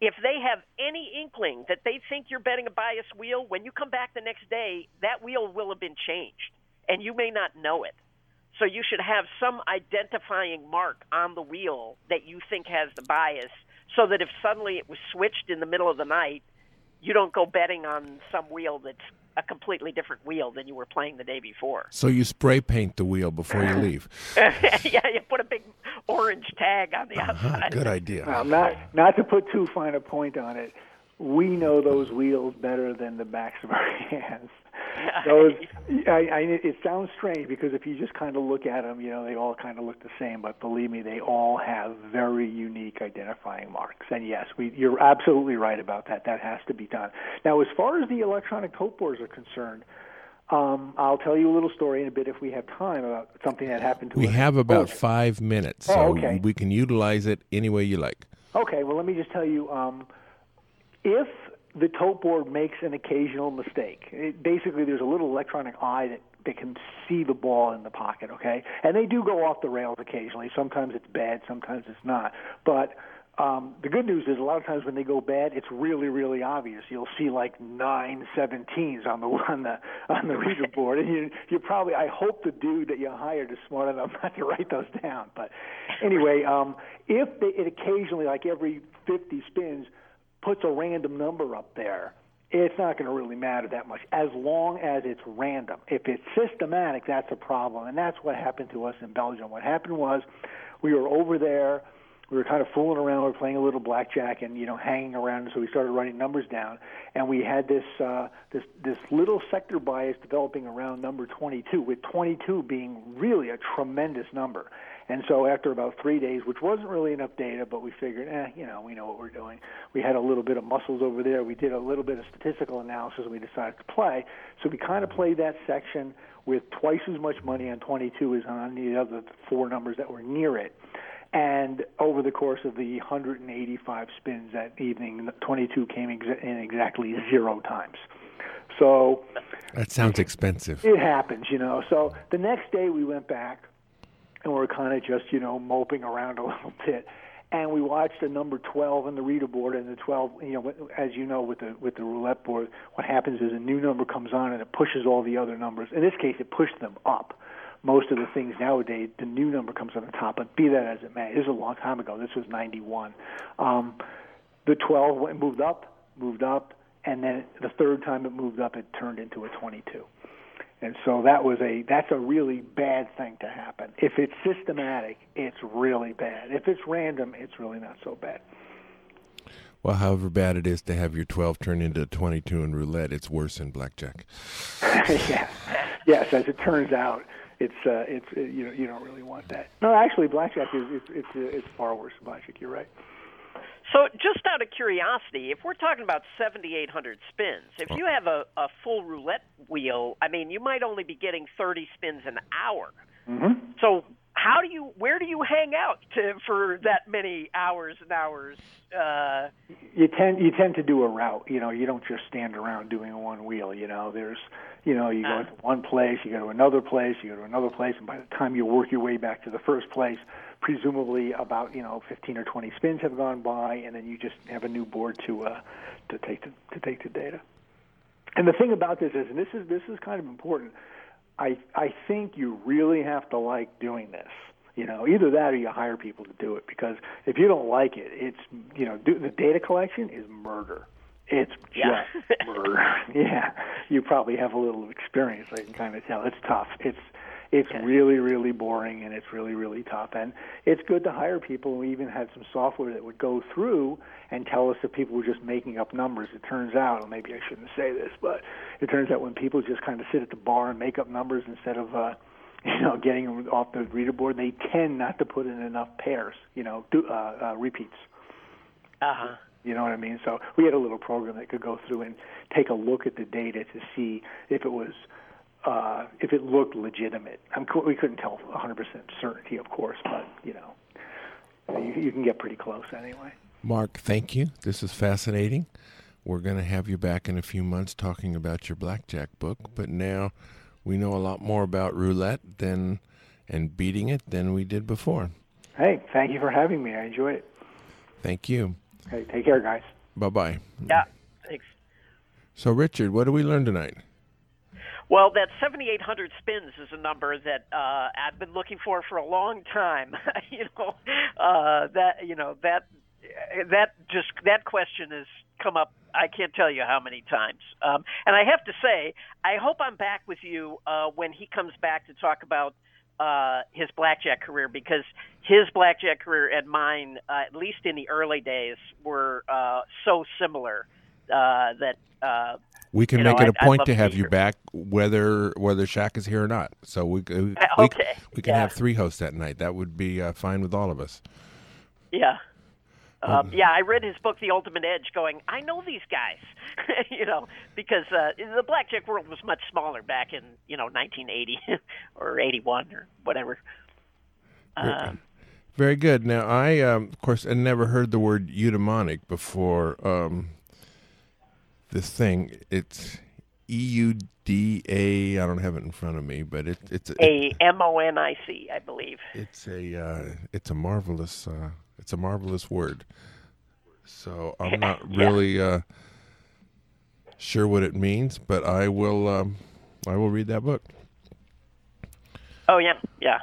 if they have any inkling that they think you're betting a biased wheel, when you come back the next day, that wheel will have been changed, and you may not know it. So you should have some identifying mark on the wheel that you think has the bias, so that if suddenly it was switched in the middle of the night, you don't go betting on some wheel that's a completely different wheel than you were playing the day before. So you spray paint the wheel before you leave. Yeah, you put a big orange tag on the Uh-huh, outside. good idea. Um, not not to put too fine a point on it, we know those wheels better than the backs of our hands. Those, I, I, it sounds strange because if you just kind of look at them, you know, they all kind of look the same. But believe me, they all have very unique identifying marks. And yes, we, you're absolutely right about that. That has to be done. Now, as far as the electronic tote boards are concerned, um, I'll tell you a little story in a bit if we have time about something that happened to We us. have about Oh, five minutes, so Oh, okay. we can utilize it any way you like. Okay, well, let me just tell you, um, if the tote board makes an occasional mistake, it, basically there's a little electronic eye that, that can see the ball in the pocket, okay? And they do go off the rails occasionally. Sometimes it's bad, sometimes it's not. But um, the good news is a lot of times when they go bad, it's really, really obvious. You'll see like nine seventeens on the on the on the reader board, and you you probably I hope the dude that you hired is smart enough not to write those down. But anyway, um, if they, it occasionally, like every fifty spins, puts a random number up there, it's not going to really matter that much as long as it's random. If it's systematic, that's a problem, and that's what happened to us in Belgium. What happened was we were over there. We were kind of fooling around. We were playing a little blackjack and, you know, hanging around. So we started writing numbers down. And we had this uh, this this little sector bias developing around number twenty-two, with twenty-two being really a tremendous number. And so after about three days, which wasn't really enough data, but we figured, eh, you know, we know what we're doing. We had a little bit of muscles over there. We did a little bit of statistical analysis, and we decided to play. So we kind of played that section with twice as much money on twenty-two as on the other four numbers that were near it. And over the course of the one hundred eighty-five spins that evening, twenty-two came exa- in exactly zero times. So That sounds expensive. it happens, you know. So the next day we went back, and we were kind of just, you know, moping around a little bit. And we watched a number twelve on the reader board, and the twelve, you know, as you know, with the with the roulette board, what happens is a new number comes on and it pushes all the other numbers. In this case, it pushed them up. Most of the things nowadays, the new number comes on the top, but be that as it may, this is a long time ago. This was ninety-one. Um, the twelve went, moved up, moved up, and then the third time it moved up, it turned into a twenty-two. And so that was a that's a really bad thing to happen. If it's systematic, it's really bad. If it's random, it's really not so bad. Well, however bad it is to have your twelve turn into a twenty-two in roulette, it's worse in blackjack. yes, yes. As it turns out, it's uh, it's uh, you know you don't really want that. No, actually, blackjack is it's it's, uh, it's far worse than blackjack. You're right. So just out of curiosity, if we're talking about seventy-eight hundred spins, if you have a, a full roulette wheel, I mean, you might only be getting thirty spins an hour. Mm-hmm. So how do you, where do you hang out to, for that many hours and hours? Uh, you tend you tend to do a route. You know, you don't just stand around doing one wheel. You know, there's you know you go uh, to one place, you go to another place, you go to another place, and by the time you work your way back to the first place, presumably about you know fifteen or twenty spins have gone by, and then you just have a new board to uh, to take the, to take the data. And the thing about this is, and this is this is kind of important, I I think you really have to like doing this. You know, either that or you hire people to do it, because if you don't like it, it's you know do, the data collection is murder. It's just Yeah. murder. Yeah, you probably have a little experience. I can kind of tell. It's tough. It's It's Okay. really, really boring, and it's really, really tough. And it's good to hire people. We even had some software that would go through and tell us if people were just making up numbers. It turns out, or maybe I shouldn't say this, but it turns out when people just kind of sit at the bar and make up numbers instead of, uh, you know, getting them off the reader board, they tend not to put in enough pairs, you know, do, uh, uh, repeats. uh-huh. You know what I mean? So we had a little program that could go through and take a look at the data to see if it was Uh, if it looked legitimate. I'm, we couldn't tell one hundred percent certainty, of course, but, you know, you, you can get pretty close anyway. Mark, thank you. This is fascinating. We're going to have you back in a few months talking about your blackjack book, but now we know a lot more about roulette than and beating it than we did before. Hey, thank you for having me. I enjoyed it. Thank you. Okay, take care, guys. Bye-bye. Yeah, thanks. So, Richard, what did we learn tonight? Well, that seventy-eight hundred spins is a number that uh, I've been looking for for a long time. you know, uh, that you know that that just that question has come up. I can't tell you how many times. Um, and I have to say, I hope I'm back with you uh, when he comes back to talk about uh, his blackjack career, because his blackjack career and mine, uh, at least in the early days, were uh, so similar uh, that. Uh, We can you make know, it a I'd- I'd point love to to have be you here. back, whether whether Shaq is here or not. So we we, we, Uh, okay, we can yeah. have three hosts that night. That would be uh, fine with all of us. Yeah. Um, yeah, I read his book, The Ultimate Edge, going, I know these guys, you know, because uh, the blackjack world was much smaller back in, you know, nineteen eighty or eighty-one or whatever. Um, Very good. Now, I, um, of course, had never heard the word eudaimonic before um, this thing. It's E U D A. I don't have it in front of me, but it, it's a, A M O N I C, I believe. it's a uh, it's a marvelous uh, it's a marvelous word. So I'm not Yeah. really uh, sure what it means, but I will um, I will read that book. Oh, yeah, yeah.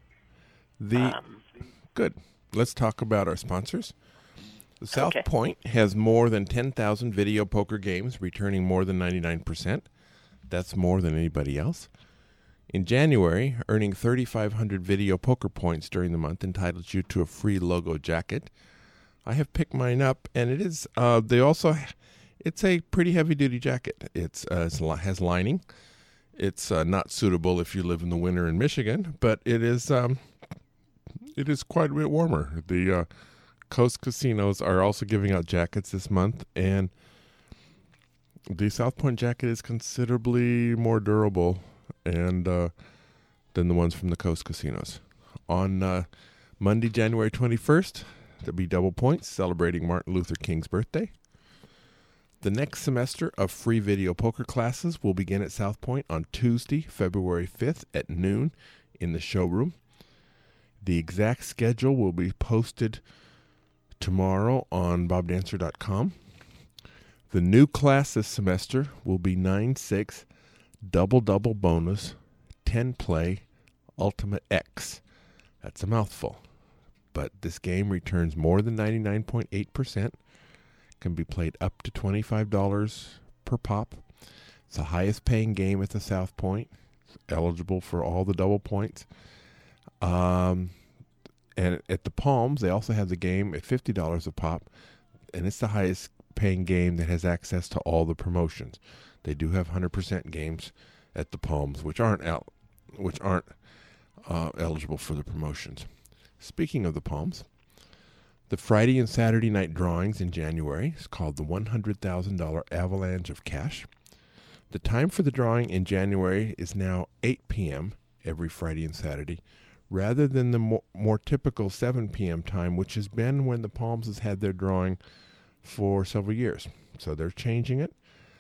The Um, Good. Let's talk about our sponsors. The South Okay. Point has more than ten thousand video poker games, returning more than ninety-nine percent. That's more than anybody else. In January, earning thirty-five hundred video poker points during the month entitles you to a free logo jacket. I have picked mine up, and it is. Uh, they also, it's a pretty heavy-duty jacket. It's, uh, it's li- has lining. It's uh, not suitable if you live in the winter in Michigan, but it is. Um, it is quite a bit warmer. The uh, Coast Casinos are also giving out jackets this month, and the South Point jacket is considerably more durable and uh, than the ones from the Coast Casinos. On uh, Monday, January twenty-first, there'll be double points celebrating Martin Luther King's birthday. The next semester of free video poker classes will begin at South Point on Tuesday, February fifth at noon in the showroom. The exact schedule will be posted tomorrow on bob dancer dot com. The new class this semester will be nine six double-double bonus ten play Ultimate X. That's a mouthful. But this game returns more than ninety-nine point eight percent. Can be played up to twenty-five dollars per pop. It's the highest paying game at the South Point. It's eligible for all the double points. Um, and at the Palms, they also have the game at fifty dollars a pop, and it's the highest paying game that has access to all the promotions. They do have one hundred percent games at the Palms, which aren't out, which aren't uh, eligible for the promotions. Speaking of the Palms, the Friday and Saturday night drawings in January is called the one hundred thousand dollars Avalanche of Cash. The time for the drawing in January is now eight p.m. every Friday and Saturday, rather than the more, more typical seven p.m. time, which has been when the Palms has had their drawing for several years. So they're changing it,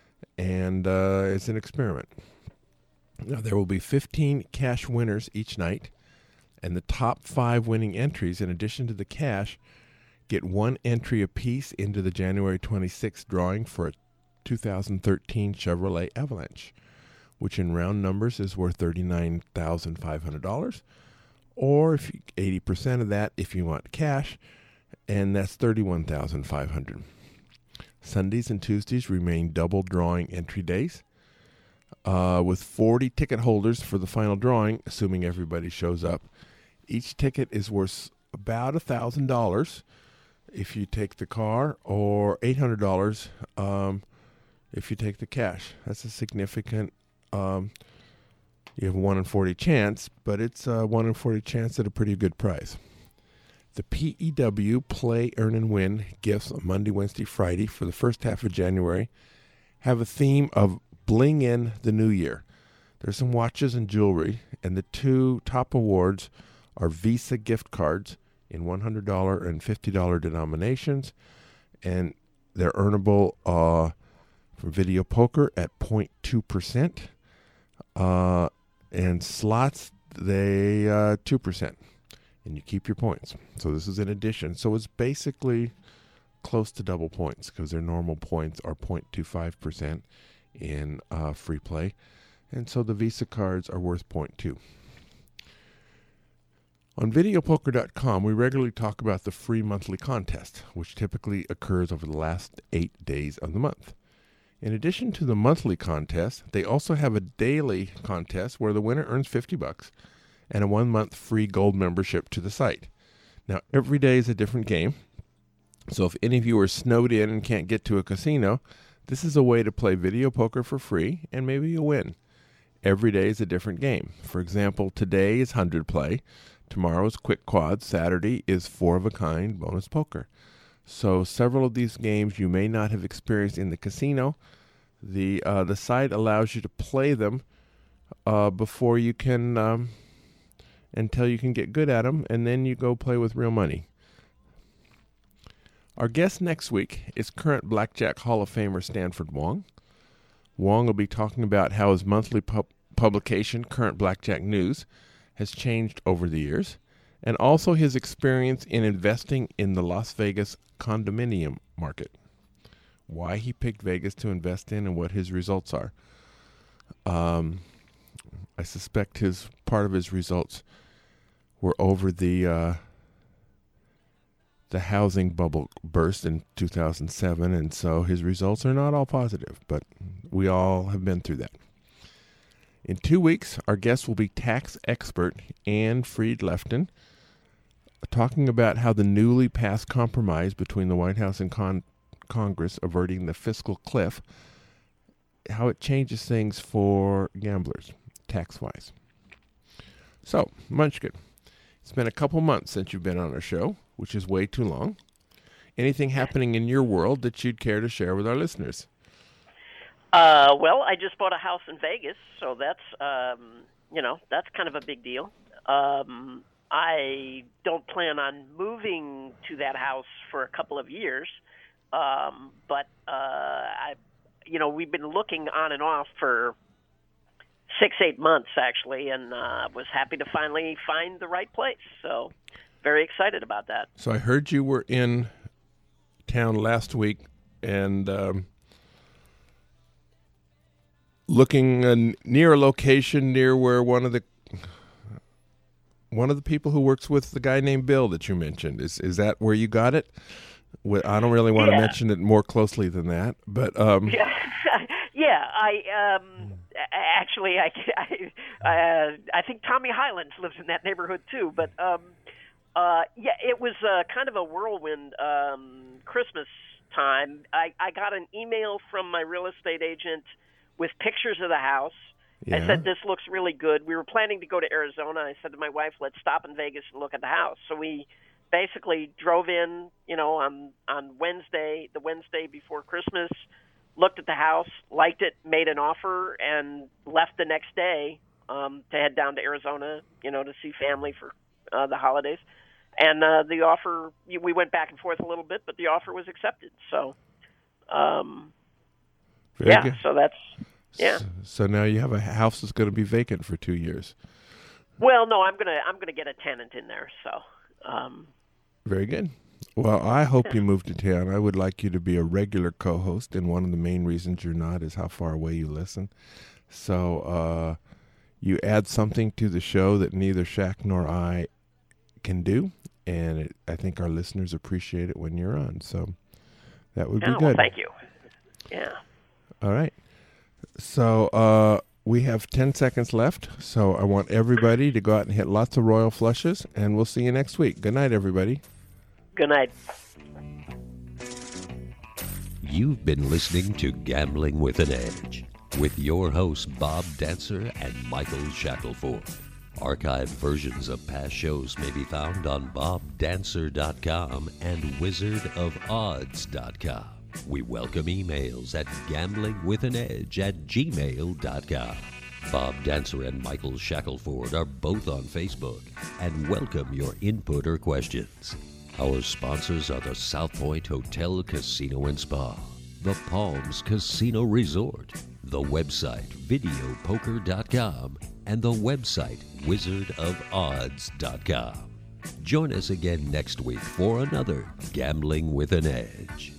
and uh, it's an experiment. Now, there will be fifteen cash winners each night, and the top five winning entries, in addition to the cash, get one entry apiece into the January twenty-sixth drawing for a two thousand thirteen Chevrolet Avalanche, which in round numbers is worth thirty-nine thousand five hundred dollars, or if you, eighty percent of that if you want cash, and that's thirty-one thousand five hundred dollars. Sundays and Tuesdays remain double drawing entry days, uh, with forty ticket holders for the final drawing, assuming everybody shows up. Each ticket is worth about one thousand dollars if you take the car, or eight hundred dollars um, if you take the cash. That's a significant, um, you have a one in forty chance, but it's a one in forty chance at a pretty good price. The P E W Play, Earn, and Win gifts on Monday, Wednesday, Friday for the first half of January have a theme of bling in the new year. There's some watches and jewelry, and the two top awards are Visa gift cards in one hundred dollars and fifty dollars denominations, and they're earnable uh, from video poker at zero point two percent, uh, and slots, they uh, two percent, and you keep your points. So this is in addition. So it's basically close to double points because their normal points are zero point two five percent in uh, free play. And so the Visa cards are worth zero point two. On video poker dot com, we regularly talk about the free monthly contest, which typically occurs over the last eight days of the month. In addition to the monthly contest, they also have a daily contest where the winner earns fifty bucks and a one-month free gold membership to the site. Now, every day is a different game, so if any of you are snowed in and can't get to a casino, this is a way to play video poker for free, and maybe you'll win. Every day is a different game. For example, today is one hundred play, tomorrow is quick quad, Saturday is four of a kind bonus poker. So several of these games you may not have experienced in the casino. The uh, the site allows you to play them uh, before you can, um, until you can get good at them, and then you go play with real money. Our guest next week is current Blackjack Hall of Famer Stanford Wong. Wong will be talking about how his monthly pub- publication, Current Blackjack News, has changed over the years, and also his experience in investing in the Las Vegas condominium market, why he picked Vegas to invest in, and what his results are. Um, I suspect his part of his results were over the uh, the housing bubble burst in two thousand seven, and so his results are not all positive, but we all have been through that. In two weeks, our guest will be tax expert Anne Freed-Lefton, talking about how the newly passed compromise between the White House and con- Congress averting the fiscal cliff, how it changes things for gamblers, tax-wise. So, Munchkin, it's been a couple months since you've been on our show, which is way too long. Anything happening in your world that you'd care to share with our listeners? Uh, well, I just bought a house in Vegas, so that's, um, you know, that's kind of a big deal. Um, I don't plan on moving to that house for a couple of years, um, but, uh, I, you know, we've been looking on and off for six, eight months, actually, and uh, was happy to finally find the right place, so very excited about that. So I heard you were in town last week, and um, looking uh, near a location near where one of the one of the people who works with the guy named Bill that you mentioned. Is is that where you got it? I don't really want yeah. to mention it more closely than that, but um, yeah, yeah. I um, actually I I, uh, I think Tommy Highlands lives in that neighborhood too, but um, uh, yeah, it was uh, kind of a whirlwind um, Christmas time. I, I got an email from my real estate agent with pictures of the house. Yeah. I said, this looks really good. We were planning to go to Arizona. I said to my wife, let's stop in Vegas and look at the house. So we basically drove in, you know, on, on Wednesday, the Wednesday before Christmas, looked at the house, liked it, made an offer, and left the next day um, to head down to Arizona, you know, to see family for uh, the holidays. And uh, the offer, we went back and forth a little bit, but the offer was accepted. So, um, yeah, good. so that's... Yeah. So, so now you have a house that's going to be vacant for two years. Well, no, I'm gonna I'm gonna get a tenant in there. So. Um, Very good. Well, I hope you move to town. I would like you to be a regular co-host, and one of the main reasons you're not is how far away you listen. So uh, you add something to the show that neither Shaq nor I can do, and it, I think our listeners appreciate it when you're on. So that would oh, be good. Well, thank you. Yeah. All right. So uh, we have ten seconds left, so I want everybody to go out and hit lots of royal flushes, and we'll see you next week. Good night, everybody. Good night. You've been listening to Gambling with an Edge with your hosts Bob Dancer and Michael Shackelford. Archived versions of past shows may be found on bob dancer dot com and wizard of odds dot com. We welcome emails at gamblingwithanedge at gmail dot com. Bob Dancer and Michael Shackelford are both on Facebook and welcome your input or questions. Our sponsors are the South Point Hotel, Casino and Spa, the Palms Casino Resort, the website video poker dot com, and the website wizard of odds dot com. Join us again next week for another Gambling with an Edge.